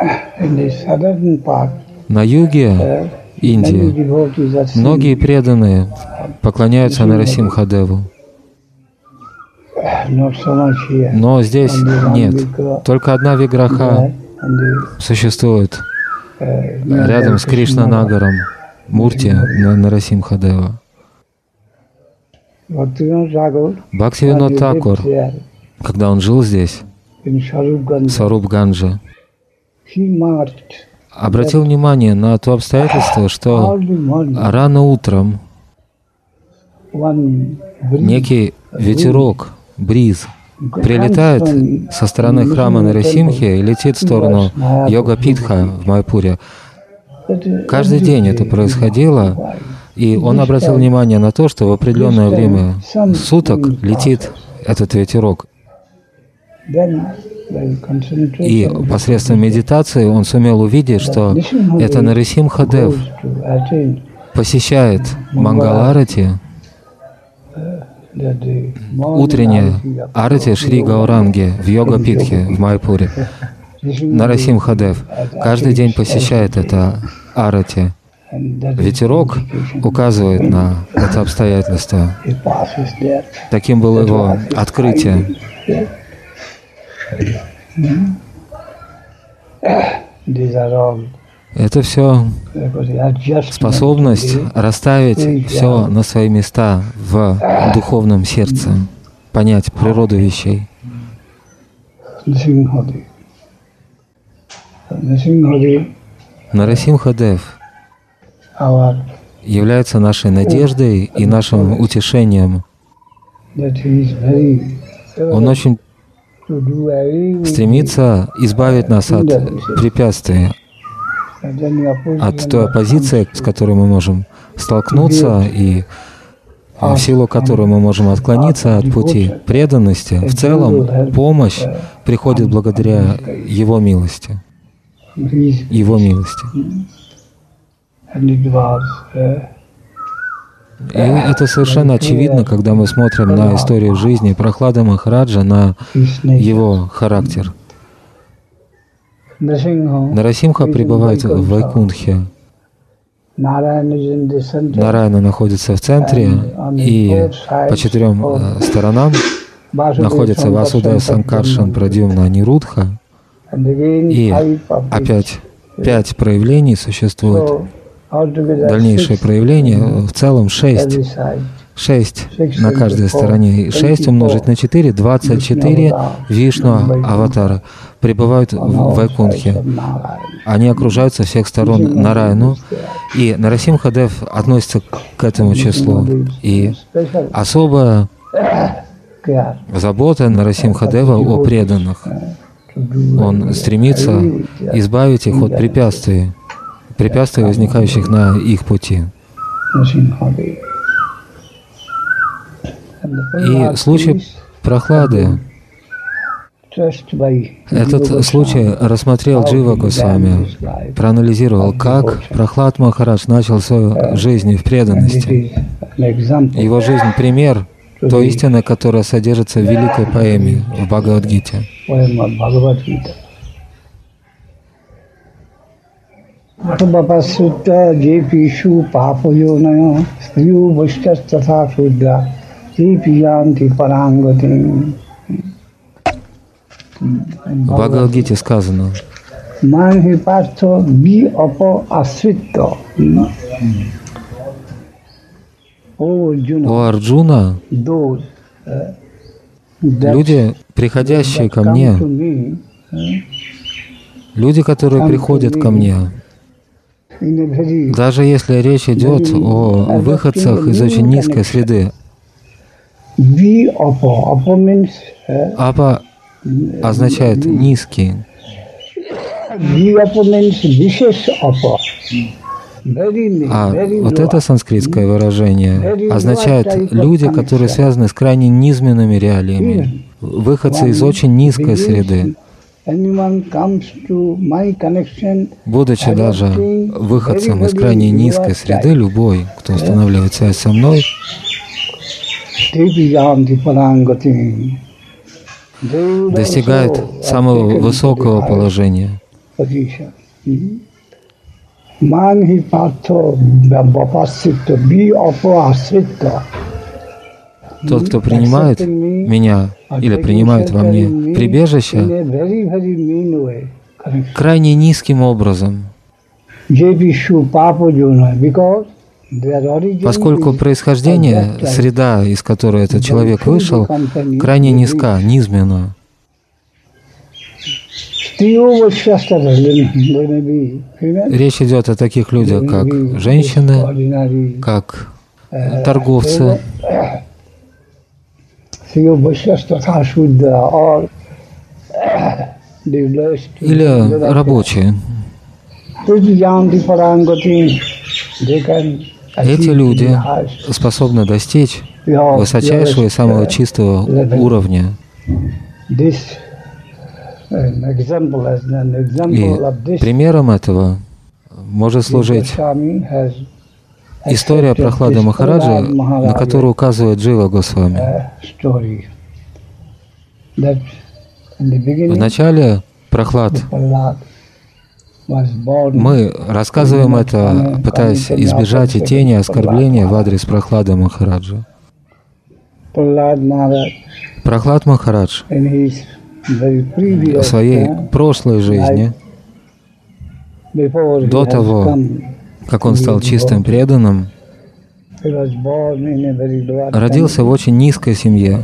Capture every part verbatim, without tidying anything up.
На юге Индии многие преданные поклоняются Нарасимхадеву. Но здесь нет. Только одна виграха существует рядом с Кришнанагаром, Мурти Нарасимхадева. Бхактивинод Такур, когда он жил здесь, в Сварупганже, обратил внимание на то обстоятельство, что рано утром некий ветерок, бриз, прилетает со стороны храма Нарасимхи и летит в сторону Йога-Питха в Майпуре. Каждый день это происходило, и он обратил внимание на то, что в определенное время суток летит этот ветерок. И посредством медитации он сумел увидеть, что это Нарасимхадев посещает Мангаларати, утренняя арати Шри Гауранги в Йога-Питхе в Майпуре. Нарасимхадев каждый день посещает это арати. Ветерок указывает на это обстоятельство. Таким было его открытие. Это все способность расставить все на свои места в духовном сердце, понять природу вещей. Нарасимхадев является нашей надеждой и нашим утешением. Он очень стремится избавить нас от препятствий, от той оппозиции, с которой мы можем столкнуться и в силу которой мы можем отклониться от пути преданности. В целом помощь приходит благодаря Его милости. Его милости. И это совершенно очевидно, когда мы смотрим на историю жизни Прахлады Махараджа, на его характер. Нарасимха пребывает в Вайкунтхе. Нараяна находится в центре, и по четырем сторонам находится Васудева, Санкаршан, Прадьюмна, Анирудха. И опять пять проявлений существует. Дальнейшие проявления в целом шесть. Шесть на каждой стороне. Шесть умножить на четыре, двадцать четыре Вишну аватара пребывают в Вайкунтхе. Они окружают со всех сторон Нараяну, и Нарасимхадев относится к этому числу. И особая забота Нарасимхадева о преданных. Он стремится избавить их от препятствий, препятствий, возникающих на их пути. И случай Прахлады, этот случай рассмотрел Джива Госвами, проанализировал, как Прахлад Махарадж начал свою жизнь в преданности. Его жизнь — пример той истины, которая содержится в великой поэме в Бхагавад-гите. В Бхагавад-гите сказано: «О Арджуна, люди, приходящие ко мне, люди, которые приходят ко мне, даже если речь идет о выходцах из очень низкой среды». Апа означает низкий. А вот это санскритское выражение означает люди, которые связаны с крайне низменными реалиями, выходцы из очень низкой среды. Будучи даже выходцем из крайне низкой среды, любой, кто устанавливает связь со мной, достигает самого высокого положения. Тот, кто принимает меня или принимает во мне прибежище, крайне низким образом, поскольку происхождение, среда, из которой этот человек вышел, крайне низка, низменна. Речь идет о таких людях, как женщины, как торговцы, или рабочие. Эти люди способны достичь высочайшего и самого чистого уровня. И примером этого может служить история Прохлады Махараджа, на которую указывает Джива Госвами. Вначале Прохлад, мы рассказываем это, пытаясь избежать и тени оскорбления в адрес Прохлады Махараджа. Прохлад Махарадж в своей прошлой жизни, до того, как он стал чистым преданным, родился в очень низкой семье.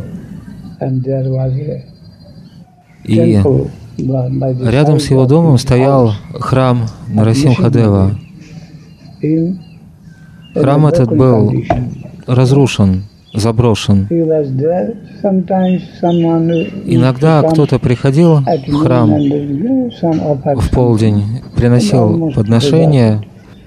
И рядом с его домом стоял храм Нарасимхадева. Храм этот был разрушен, заброшен. Иногда кто-то приходил в храм в полдень, приносил подношения,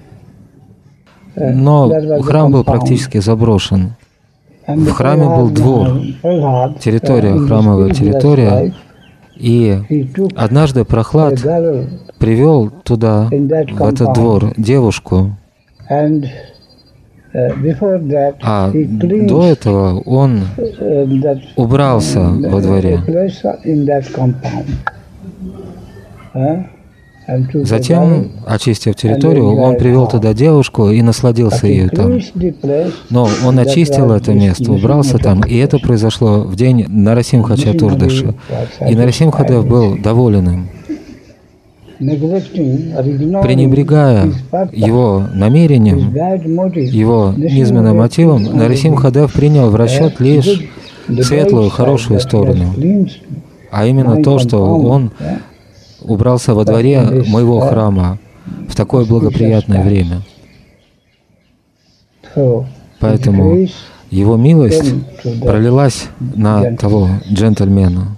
но храм был практически заброшен. В храме был двор, территория, храмовая территория, и однажды Прохлад привел туда, в этот двор, девушку. А до этого он убрался во дворе. Затем, очистив территорию, он привел туда девушку и насладился ею там. Но он очистил это место, убрался там, и это произошло в день Нарасимха Чатурдаши. И Нарасимхадев был доволен им. Пренебрегая его намерением, его низменным мотивом, Нарасимхадев принял в расчет лишь светлую, хорошую сторону, а именно то, что он убрался во дворе моего храма в такое благоприятное время. Поэтому его милость пролилась на того джентльмена.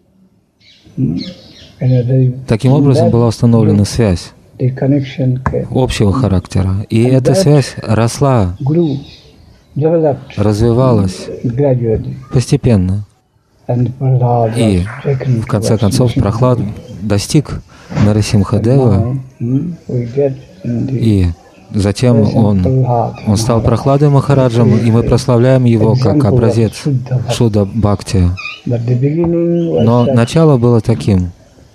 Таким образом была установлена связь общего характера. И эта связь росла, развивалась постепенно. И в конце концов Прохлад достиг Нарасимхадева, и затем он, он стал Прохладой Махараджем, и мы прославляем его как образец Шудда Бхакти. Но начало было таким.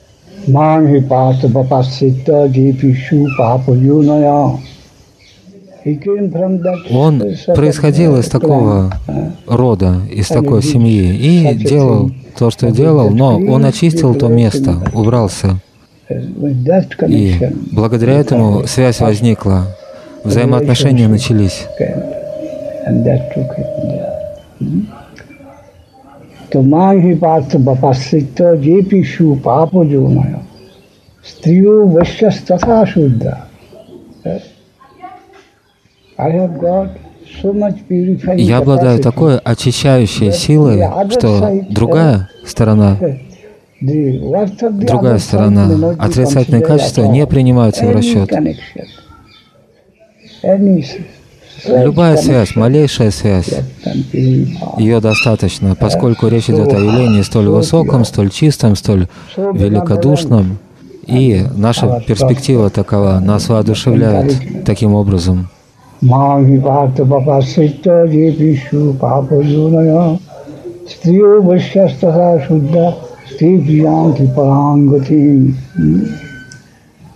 Он происходил из такого рода, из такой семьи, и делал то, что делал, но он очистил то место, убрался. И благодаря этому связь возникла, взаимоотношения начались. Я обладаю такой очищающей силой, что другая сторона, другая сторона, отрицательные качества не принимаются в расчет. Любая связь, малейшая связь, ее достаточно, поскольку речь идет о явлении столь высоком, столь чистом, столь великодушном, и наша перспектива такова, нас воодушевляет таким образом. И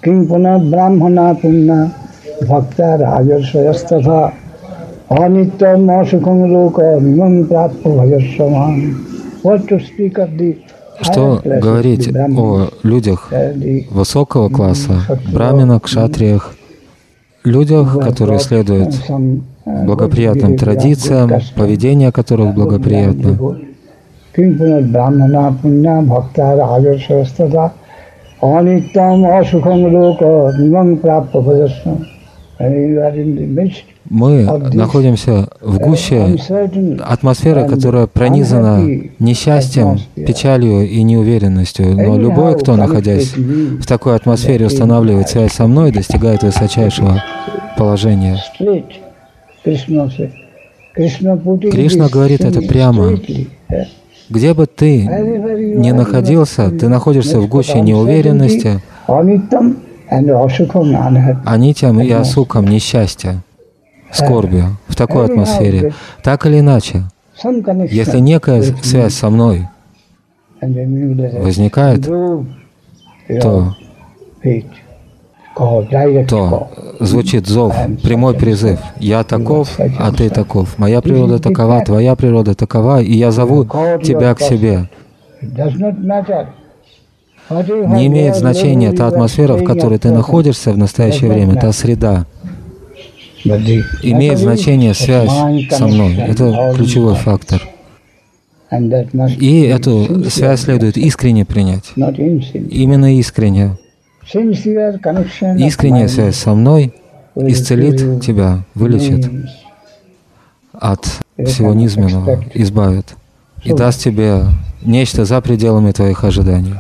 Что говорить о людях высокого класса, браминах, кшатриях, людях, которые следуют благоприятным традициям, поведение которых благоприятно. Мы находимся в гуще атмосферы, которая пронизана несчастьем, печалью и неуверенностью. Но любой, кто, находясь в такой атмосфере, устанавливает связь со мной, достигает высочайшего положения. Кришна говорит это прямо. Где бы ты ни находился, ты находишься в гуще неуверенности, анитям и асукам, несчастья, скорбью, в такой атмосфере. Так или иначе, если некая связь со мной возникает, то, то звучит зов, прямой призыв. Я таков, а ты таков. Моя природа такова, твоя природа такова, и я зову тебя к себе. Не имеет значения та атмосфера, в которой ты находишься в настоящее время, та среда. Имеет значение связь со мной. Это ключевой фактор. И эту связь следует искренне принять. Именно искренне. Искренняя связь со мной исцелит тебя, вылечит от всего низменного, избавит и даст тебе нечто за пределами твоих ожиданий.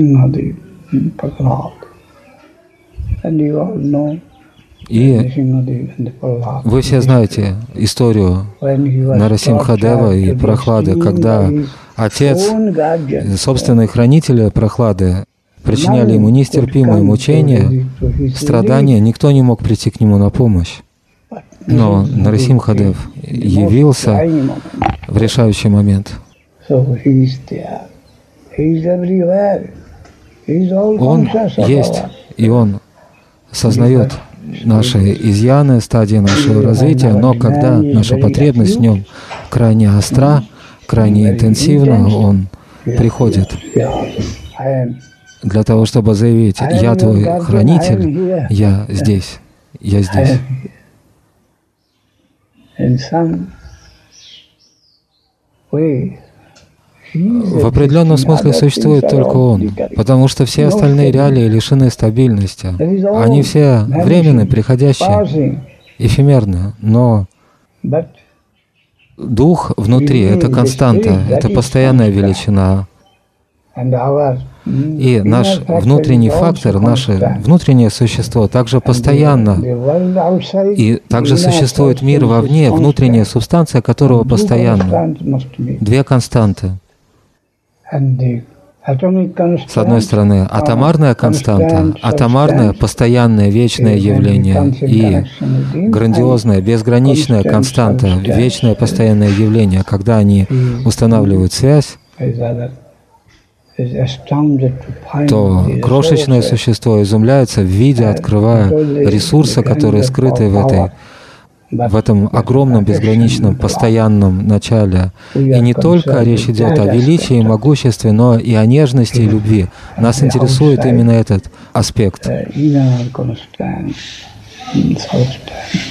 И вы все знаете историю Нарасимхадева и Прохлады, когда отец, собственные хранители Прохлады, причиняли ему нестерпимые мучения, страдания, никто не мог прийти к нему на помощь. Но Нарасимхадев явился в решающий момент. Он есть, и он сознает наши изъяны, стадии нашего развития, но когда наша потребность в нем крайне остра, крайне интенсивна, он приходит для того, чтобы заявить: «Я твой хранитель, я здесь, я здесь». В определенном смысле существует только Он, потому что все остальные реалии лишены стабильности. Они все временные, приходящие, эфемерные, но дух внутри — это константа, это постоянная величина. И наш внутренний фактор, наше внутреннее существо также постоянно. И также существует мир вовне, внутренняя субстанция которого постоянна. Две константы. С одной стороны, атомарная константа, атомарное, постоянное, вечное явление, и грандиозная, безграничная константа, вечное, постоянное явление. Когда они устанавливают связь, то крошечное существо изумляется, видя, открывая ресурсы, которые скрыты в этой в этом огромном, безграничном, постоянном начале. И не только речь идет о величии и могуществе, но и о нежности и любви. Нас интересует именно этот аспект.